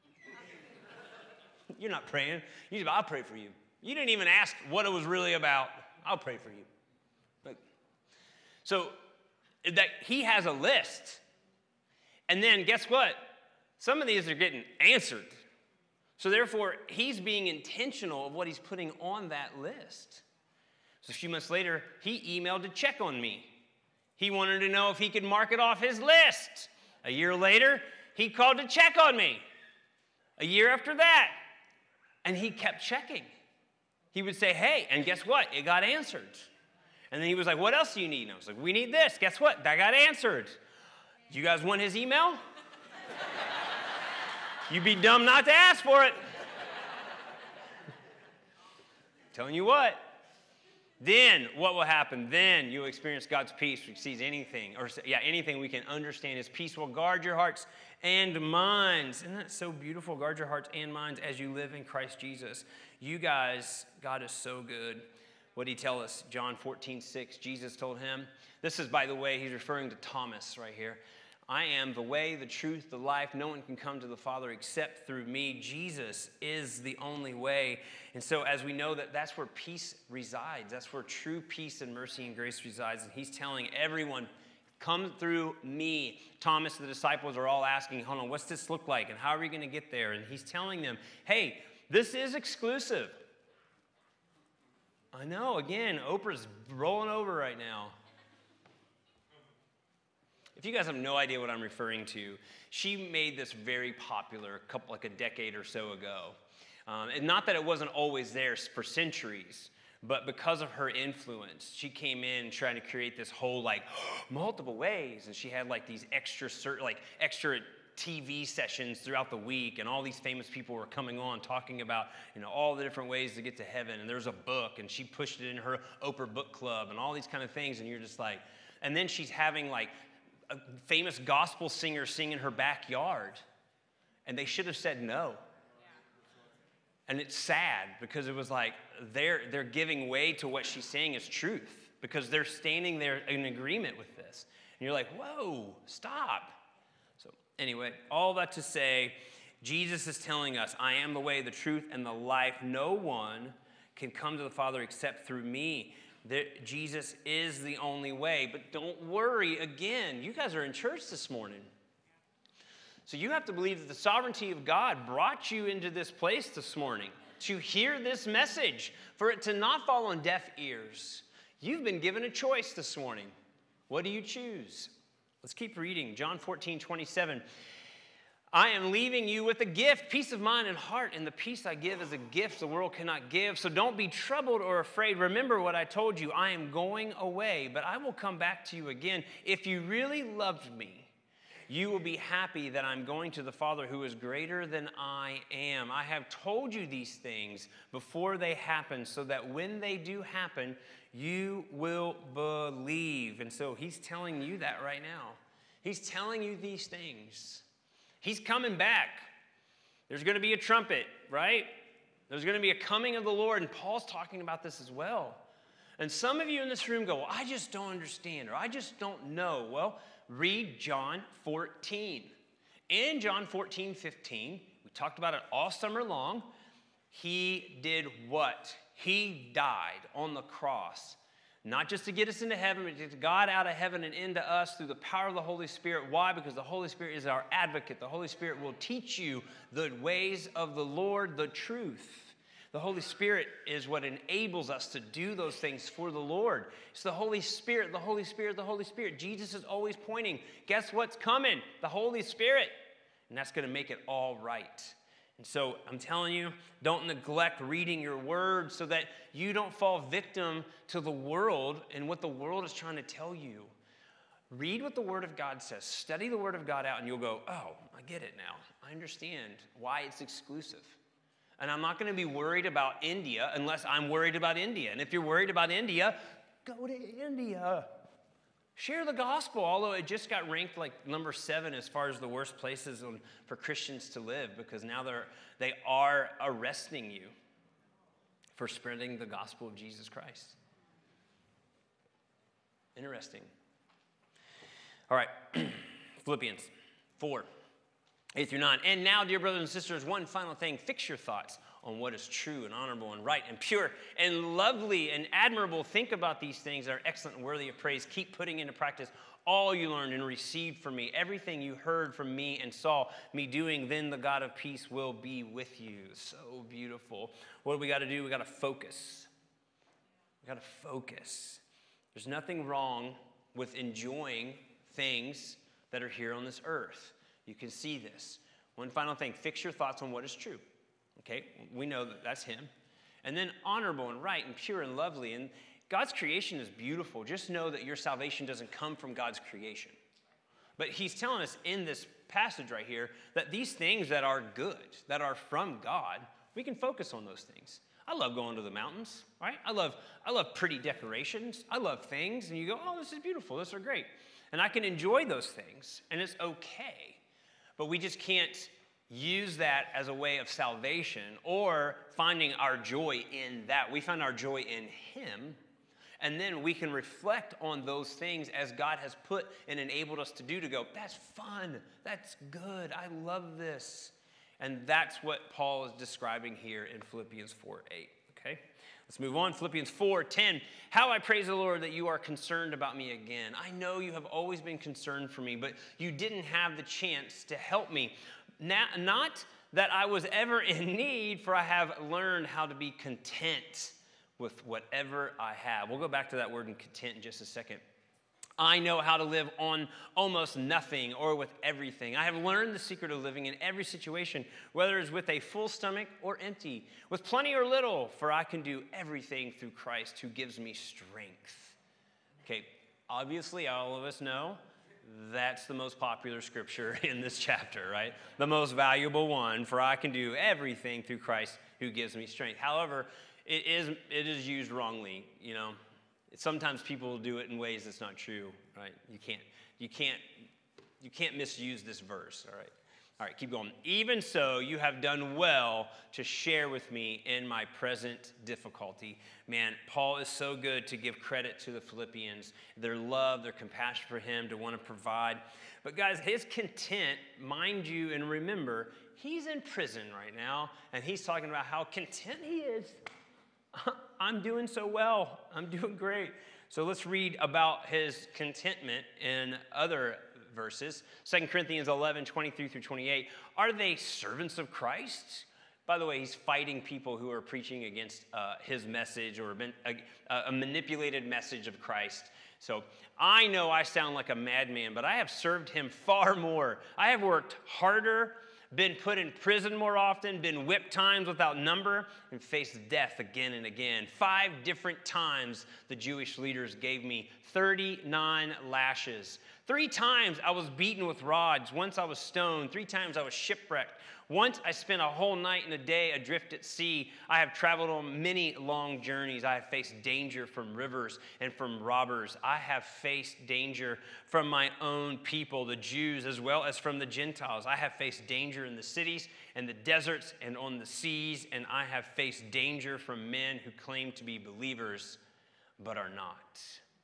You're not praying. You just, I'll pray for you. You didn't even ask what it was really about. I'll pray for you. Like, so that he has a list. And then guess what? Some of these are getting answered. So therefore, he's being intentional of what he's putting on that list. So a few months later, he emailed to check on me. He wanted to know if he could mark it off his list. A year later, he called to check on me. A year after that, and he kept checking. He would say, hey, and guess what? It got answered. And then he was like, what else do you need? And I was like, we need this. Guess what? That got answered. You guys want his email? You'd be dumb not to ask for it. Telling you what. Then what will happen? Then you'll experience God's peace, which exceeds anything, or yeah, anything we can understand. His peace will guard your hearts and minds. Isn't that so beautiful? Guard your hearts and minds as you live in Christ Jesus. You guys, God is so good. What did he tell us? John fourteen six, Jesus told him. This is, by the way, he's referring to Thomas right here. I am the way, the truth, the life. No one can come to the Father except through me. Jesus is the only way. And so as we know that that's where peace resides, that's where true peace and mercy and grace resides. And he's telling everyone, come through me. Thomas, the disciples are all asking, hold on, what's this look like? And how are we going to get there? And he's telling them, hey, this is exclusive. I know, again, Oprah's rolling over right now. If you guys have no idea what I'm referring to, she made this very popular a couple, like a decade or so ago. Um, and not that it wasn't always there for centuries, but because of her influence, she came in trying to create this whole like multiple ways, and she had like these extra, like extra T V sessions throughout the week, and all these famous people were coming on talking about, you know, all the different ways to get to heaven. And there's a book, and she pushed it in her Oprah book club, and all these kind of things. And you're just like, and then she's having like a famous gospel singer sing in her backyard, and they should have said no. And it's sad because it was like they're they're giving way to what she's saying is truth because they're standing there in agreement with this. And you're like, whoa, stop. So anyway, all that to say, Jesus is telling us, I am the way, the truth, and the life. No one can come to the Father except through me. That Jesus is the only way. But don't worry, again, you guys are in church this morning. So you have to believe that the sovereignty of God brought you into this place this morning to hear this message, for it to not fall on deaf ears. You've been given a choice this morning. What do you choose? Let's keep reading. John fourteen twenty-seven. I am leaving you with a gift, peace of mind and heart, and the peace I give is a gift the world cannot give. So don't be troubled or afraid. Remember what I told you. I am going away, but I will come back to you again. If you really loved me, you will be happy that I'm going to the Father who is greater than I am. I have told you these things before they happen, so that when they do happen, you will believe. And so he's telling you that right now. He's telling you these things. He's coming back. There's going to be a trumpet, right? There's going to be a coming of the Lord, and Paul's talking about this as well. And some of you in this room go, well, I just don't understand, or I just don't know. Well, read John fourteen. In John fourteen fifteen, we talked about it all summer long. He did what? He died on the cross. Not just to get us into heaven, but to get God out of heaven and into us through the power of the Holy Spirit. Why? Because the Holy Spirit is our advocate. The Holy Spirit will teach you the ways of the Lord, the truth. The Holy Spirit is what enables us to do those things for the Lord. It's the Holy Spirit, the Holy Spirit, the Holy Spirit. Jesus is always pointing. Guess what's coming? The Holy Spirit. And that's going to make it all right. And so I'm telling you, don't neglect reading your word so that you don't fall victim to the world and what the world is trying to tell you. Read what the Word of God says. Study the Word of God out, and you'll go, oh, I get it now. I understand why it's exclusive. And I'm not going to be worried about India unless I'm worried about India. And if you're worried about India, go to India. Share the gospel, although it just got ranked like number seven as far as the worst places on, for Christians to live, because now they're, they are arresting you for spreading the gospel of Jesus Christ. Interesting. All right, Philippians four, eight through nine. And now, dear brothers and sisters, one final thing. Fix your thoughts on what is true and honorable and right and pure and lovely and admirable. Think about these things that are excellent and worthy of praise. Keep putting into practice all you learned and received from me, everything you heard from me and saw me doing, then the God of peace will be with you. So beautiful. What do we got to do? We got to focus. We got to focus. There's nothing wrong with enjoying things that are here on this earth. You can see this. One final thing. Fix your thoughts on what is true. Okay, we know that that's him. And then honorable and right and pure and lovely. And God's creation is beautiful. Just know that your salvation doesn't come from God's creation. But he's telling us in this passage right here that these things that are good, that are from God, we can focus on those things. I love going to the mountains, right? I love, I love pretty decorations. I love things. And you go, oh, this is beautiful. These are great. And I can enjoy those things. And it's okay. But we just can't use that as a way of salvation or finding our joy in that. We find our joy in him, and then we can reflect on those things as God has put and enabled us to do, to go, that's fun, that's good, I love this. And that's what Paul is describing here in Philippians four eight, okay? Let's move on. Philippians four ten. How I praise the Lord that you are concerned about me again. I know you have always been concerned for me, but you didn't have the chance to help me. Not that I was ever in need, for I have learned how to be content with whatever I have. We'll go back to that word in content in just a second. I know how to live on almost nothing or with everything. I have learned the secret of living in every situation, whether it's with a full stomach or empty, with plenty or little, for I can do everything through Christ who gives me strength. Okay, obviously all of us know that's the most popular scripture in this chapter, right? The most valuable one, for I can do everything through Christ who gives me strength. However, it is it is used wrongly, you know. Sometimes people do it in ways that's not true, right? You can't you can't you can't misuse this verse, all right? All right, keep going. Even so, you have done well to share with me in my present difficulty. Man, Paul is so good to give credit to the Philippians, their love, their compassion for him, to want to provide. But guys, his content, mind you, and remember, he's in prison right now, and he's talking about how content he is. I'm doing so well. I'm doing great. So let's read about his contentment in other verses. Second Corinthians eleven, twenty-three through twenty-eight. Are they servants of Christ? By the way, he's fighting people who are preaching against uh, his message, or a, a manipulated message of Christ. So I know I sound like a madman, but I have served him far more. I have worked harder, been put in prison more often, been whipped times without number, and faced death again and again. Five different times the Jewish leaders gave me thirty-nine lashes. Three times I was beaten with rods. Once I was stoned. Three times I was shipwrecked. Once I spent a whole night and a day adrift at sea. I have traveled on many long journeys. I have faced danger from rivers and from robbers. I have faced danger from my own people, the Jews, as well as from the Gentiles. I have faced danger in the cities and the deserts and on the seas, and I have faced danger from men who claim to be believers but are not.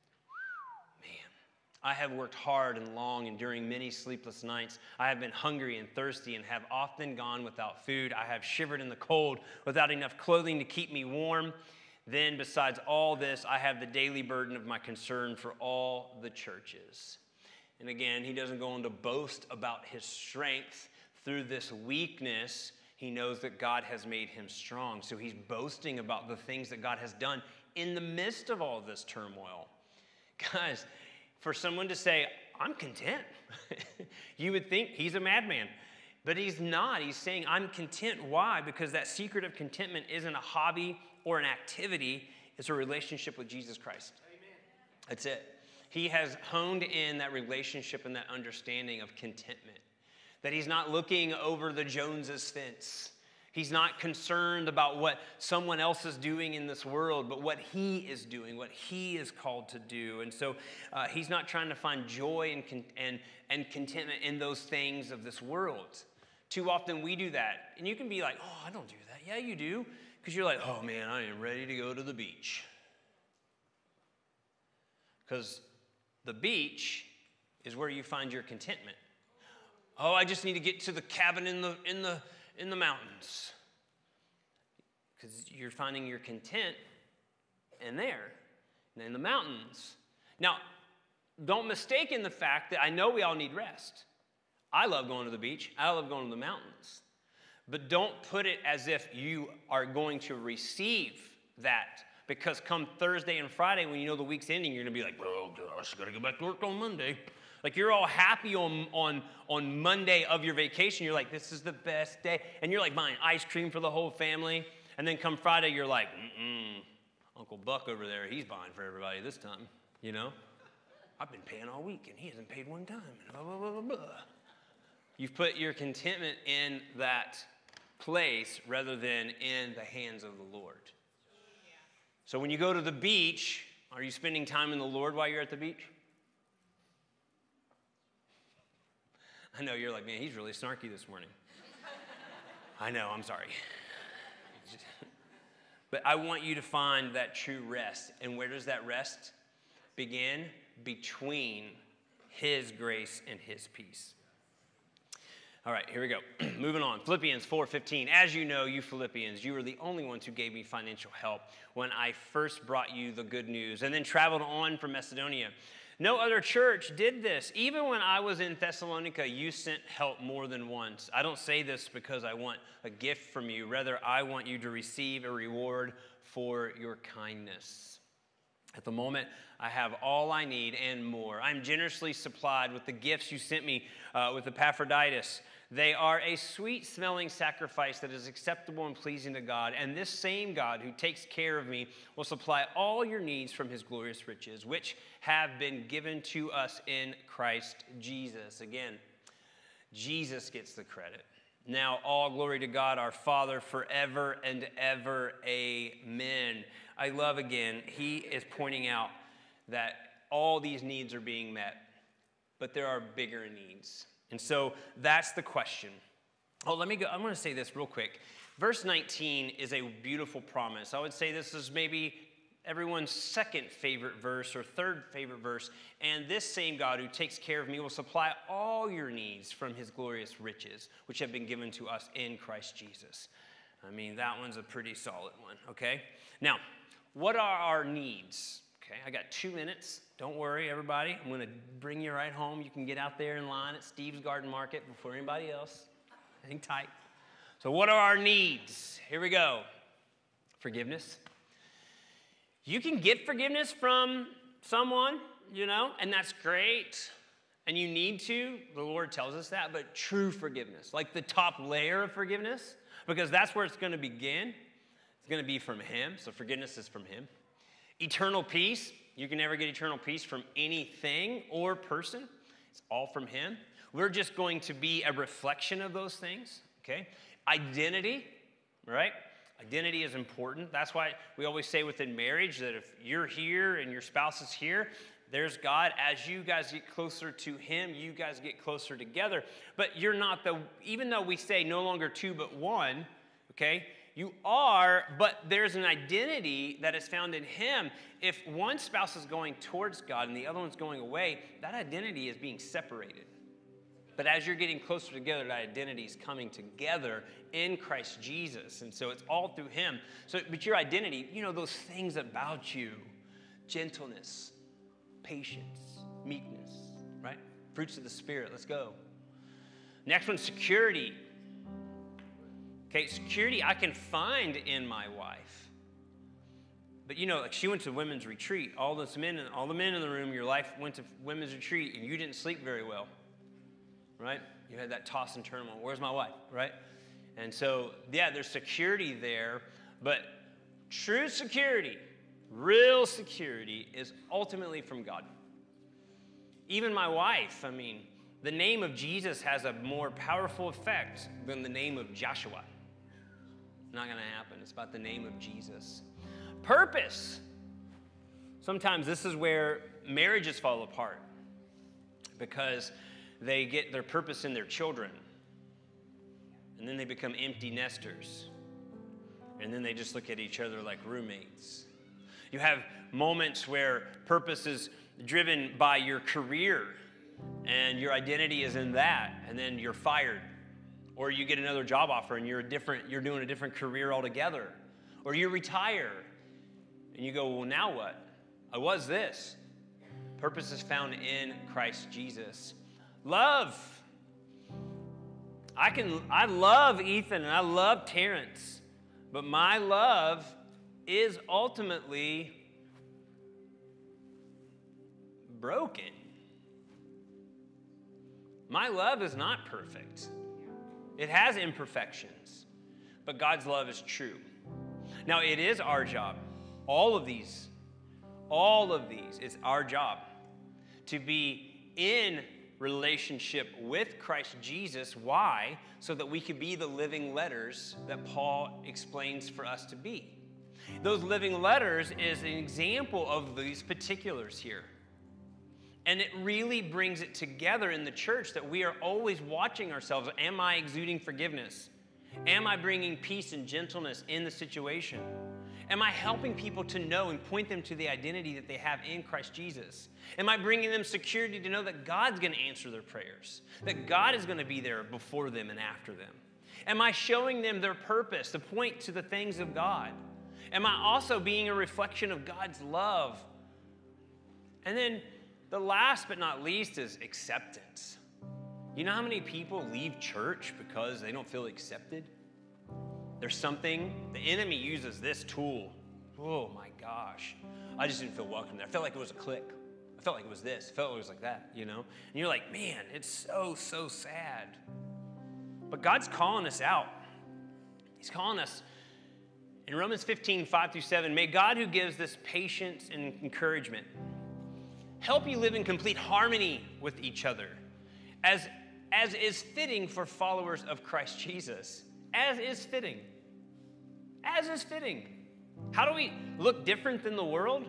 I have worked hard and long, enduring many sleepless nights. I have been hungry and thirsty and have often gone without food. I have shivered in the cold without enough clothing to keep me warm. Then, besides all this, I have the daily burden of my concern for all the churches. And again, he doesn't go on to boast about his strength. Through this weakness, he knows that God has made him strong. So he's boasting about the things that God has done in the midst of all this turmoil. Guys, for someone to say, I'm content, you would think he's a madman. But he's not. He's saying, I'm content. Why? Because that secret of contentment isn't a hobby or an activity. It's a relationship with Jesus Christ. Amen. That's it. He has honed in that relationship and that understanding of contentment. That he's not looking over the Joneses' fence. He's not concerned about what someone else is doing in this world, but what he is doing, what he is called to do. And so uh, he's not trying to find joy and, con- and, and contentment in those things of this world. Too often we do that. And you can be like, oh, I don't do that. Yeah, you do. Because you're like, oh, man, I am ready to go to the beach. Because The beach is where you find your contentment. Oh, I just need to get to the cabin in the in the in the mountains. Because you're finding your content in there, in the mountains. Now, don't mistake in the fact that I know we all need rest. I love going to the beach. I love going to the mountains. But don't put it as if you are going to receive that. Because come Thursday and Friday, when you know the week's ending, you're going to be like, oh, gosh, I got to go back to work on Monday. Like you're all happy on, on, on Monday of your vacation. You're like, this is the best day. And you're like buying ice cream for the whole family. And then come Friday, you're like, mm-mm, Uncle Buck over there, he's buying for everybody this time, you know? I've been paying all week, and he hasn't paid one time. Blah, blah, blah, blah, blah. You've put your contentment in that place rather than in the hands of the Lord. Yeah. So when you go to the beach, are you spending time in the Lord while you're at the beach? I know you're like, man, he's really snarky this morning. I know, I'm sorry. But I want you to find that true rest. And where does that rest begin? Between his grace and his peace. All right, here we go. Moving on. Philippians four fifteen. As you know, you Philippians, you were the only ones who gave me financial help when I first brought you the good news and then traveled on from Macedonia. No other church did this. Even when I was in Thessalonica, you sent help more than once. I don't say this because I want a gift from you. Rather, I want you to receive a reward for your kindness. At the moment, I have all I need and more. I'm generously supplied with the gifts you sent me uh, with Epaphroditus. They are a sweet-smelling sacrifice that is acceptable and pleasing to God. And this same God who takes care of me will supply all your needs from his glorious riches, which have been given to us in Christ Jesus. Again, Jesus gets the credit. Now, all glory to God, our Father, forever and ever. Amen. I love, again, he is pointing out that all these needs are being met, but there are bigger needs. And so that's the question. Oh, let me go. I'm going to say this real quick. Verse nineteen is a beautiful promise. I would say this is maybe everyone's second favorite verse or third favorite verse. And this same God who takes care of me will supply all your needs from his glorious riches, which have been given to us in Christ Jesus. I mean, that one's a pretty solid one, okay? Now, what are our needs? Okay, I got two minutes. Don't worry, everybody. I'm going to bring you right home. You can get out there in line at Steve's Garden Market before anybody else. Hang tight. So what are our needs? Here we go. Forgiveness. You can get forgiveness from someone, you know, and that's great. And you need to. The Lord tells us that. But true forgiveness, like the top layer of forgiveness, because that's where it's going to begin. It's going to be from him. So forgiveness is from him. Eternal peace. You can never get eternal peace from anything or person. It's all from him. We're just going to be a reflection of those things, okay? Identity, right? Identity is important. That's why we always say within marriage that if you're here and your spouse is here, there's God. As you guys get closer to him, you guys get closer together. But you're not the, even though we say no longer two but one, okay? You are, but there's an identity that is found in him. If one spouse is going towards God and the other one's going away, that identity is being separated. But as you're getting closer together, that identity is coming together in Christ Jesus. And so it's all through him. So, but your identity, you know, those things about you, gentleness, patience, meekness, right? Fruits of the Spirit, let's go. Next one, security. Okay, security I can find in my wife. But you know, like she went to women's retreat. All those men, all the men in the room, your life went to women's retreat, and you didn't sleep very well, right? You had that toss and turn. Where's my wife, right? And so, yeah, there's security there, but true security, real security, is ultimately from God. Even my wife, I mean, the name of Jesus has a more powerful effect than the name of Joshua. Not going to happen. It's about the name of Jesus. Purpose. Sometimes this is where marriages fall apart because they get their purpose in their children. And then they become empty nesters. And then they just look at each other like roommates. You have moments where purpose is driven by your career and your identity is in that, and then you're fired. Or you get another job offer and you're a different, you're doing a different career altogether. Or you retire and you go, well, now what? I was this. Purpose is found in Christ Jesus. Love. I can I love Ethan and I love Terrence, but my love is ultimately broken. My love is not perfect. It has imperfections, but God's love is true. Now, it is our job, all of these, all of these, it's our job to be in relationship with Christ Jesus. Why? So that we could be the living letters that Paul explains for us to be. Those living letters is an example of these particulars here. And it really brings it together in the church that we are always watching ourselves. Am I exuding forgiveness? Am I bringing peace and gentleness in the situation? Am I helping people to know and point them to the identity that they have in Christ Jesus? Am I bringing them security to know that God's going to answer their prayers? That God is going to be there before them and after them? Am I showing them their purpose to point to the things of God? Am I also being a reflection of God's love? And then the last but not least is acceptance. You know how many people leave church because they don't feel accepted? There's something, the enemy uses this tool. Oh my gosh. I just didn't feel welcome there. I felt like it was a clique. I felt like it was this. I felt like it was like that, you know? And you're like, man, it's so, so sad. But God's calling us out. He's calling us. In Romans fifteen, five through seven, may God who gives this patience and encouragement help you live in complete harmony with each other, as, as is fitting for followers of Christ Jesus. As is fitting. As is fitting. How do we look different than the world?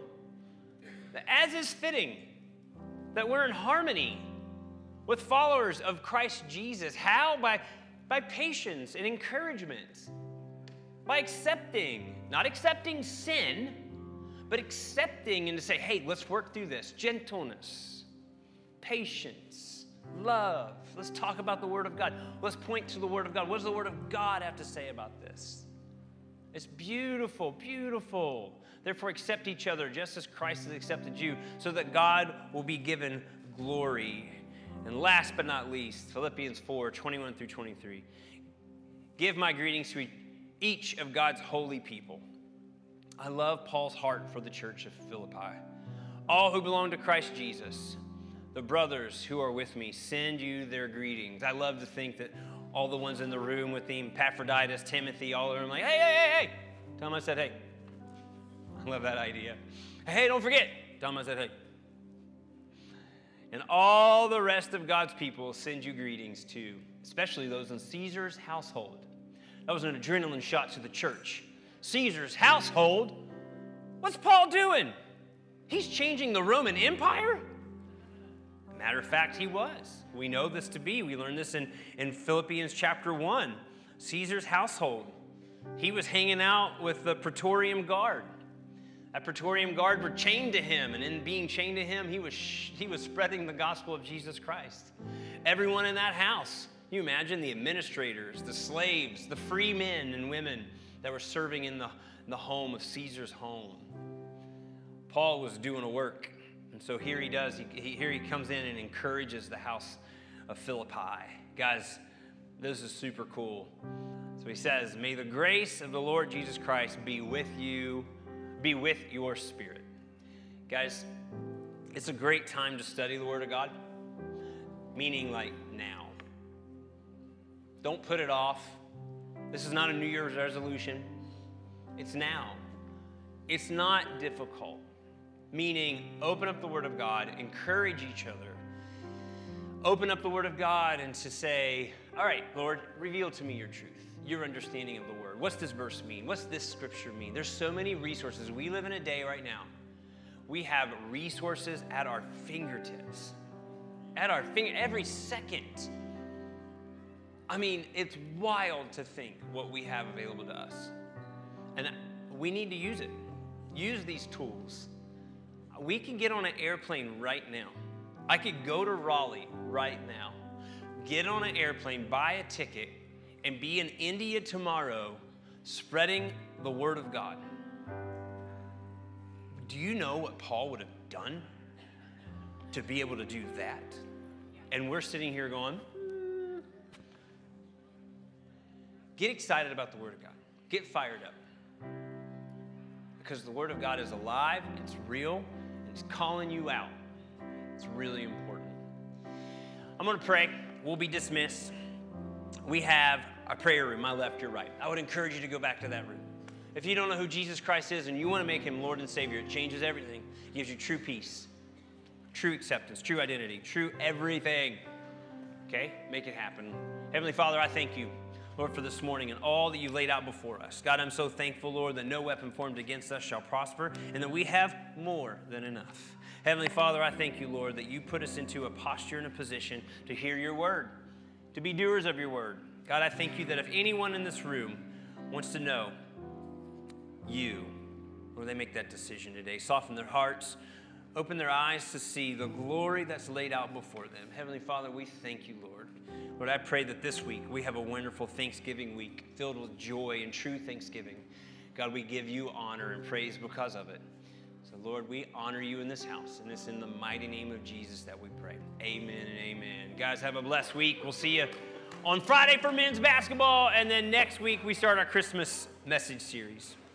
As is fitting. That we're in harmony with followers of Christ Jesus. How? By, by patience and encouragement. By accepting. Not accepting sin, but accepting and to say, hey, let's work through this. Gentleness, patience, love. Let's talk about the Word of God. Let's point to the Word of God. What does the Word of God have to say about this? It's beautiful, beautiful. Therefore, accept each other just as Christ has accepted you, so that God will be given glory. And last but not least, Philippians four, twenty-one through twenty-three. Give my greetings to each of God's holy people. I love Paul's heart for the church of Philippi. All who belong to Christ Jesus, the brothers who are with me, send you their greetings. I love to think that all the ones in the room with him, Epaphroditus, Timothy, all of them, like, hey, hey, hey, hey. Tell them I said, hey. I love that idea. Hey, don't forget. Tell them I said, hey. And all the rest of God's people send you greetings too, especially those in Caesar's household. That was an adrenaline shot to the church. Caesar's household? What's Paul doing? He's changing the Roman Empire? Matter of fact, he was. We know this to be. We learned this in, in Philippians chapter one. Caesar's household. He was hanging out with the Praetorian Guard. That Praetorian Guard were chained to him, and in being chained to him, he was, he was spreading the gospel of Jesus Christ. Everyone in that house, can you imagine the administrators, the slaves, the free men and women that were serving in the, in the home of Caesar's home. Paul was doing a work. And so here he does, he, he, here he comes in and encourages the house of Philippi. Guys, this is super cool. So he says, may the grace of the Lord Jesus Christ be with you, be with your spirit. Guys, it's a great time to study the Word of God, meaning like now. Don't put it off. This is not a New Year's resolution. It's now. It's not difficult. Meaning, open up the Word of God, encourage each other. Open up the Word of God and to say, all right, Lord, reveal to me your truth, your understanding of the Word. What's this verse mean? What's this scripture mean? There's so many resources. We live in a day right now. We have resources at our fingertips. At our finger, every second. I mean, it's wild to think what we have available to us. And we need to use it. use these tools. We can get on an airplane right now. I could go to Raleigh right now, get on an airplane, buy a ticket, and be in India tomorrow spreading the word of God. Do you know what Paul would have done to be able to do that? And we're sitting here going, mm. Get excited about the word of God. Get fired up. Because the word of God is alive, it's real, and it's calling you out. It's really important. I'm going to pray. We'll be dismissed. We have a prayer room, my left, your right. I would encourage you to go back to that room. If you don't know who Jesus Christ is and you want to make him Lord and Savior, it changes everything. It gives you true peace, true acceptance, true identity, true everything. Okay? Make it happen. Heavenly Father, I thank you, Lord, for this morning and all that you laid out before us. God, I'm so thankful, Lord, that no weapon formed against us shall prosper and that we have more than enough. Heavenly Father, I thank you, Lord, that you put us into a posture and a position to hear your word, to be doers of your word. God, I thank you that if anyone in this room wants to know you, Lord, they make that decision today. Soften their hearts, open their eyes to see the glory that's laid out before them. Heavenly Father, we thank you, Lord. Lord, I pray that this week we have a wonderful Thanksgiving week filled with joy and true thanksgiving. God, we give you honor and praise because of it. So, Lord, we honor you in this house, and it's in the mighty name of Jesus that we pray. Amen and amen. Guys, have a blessed week. We'll see you on Friday for men's basketball, and then next week we start our Christmas message series.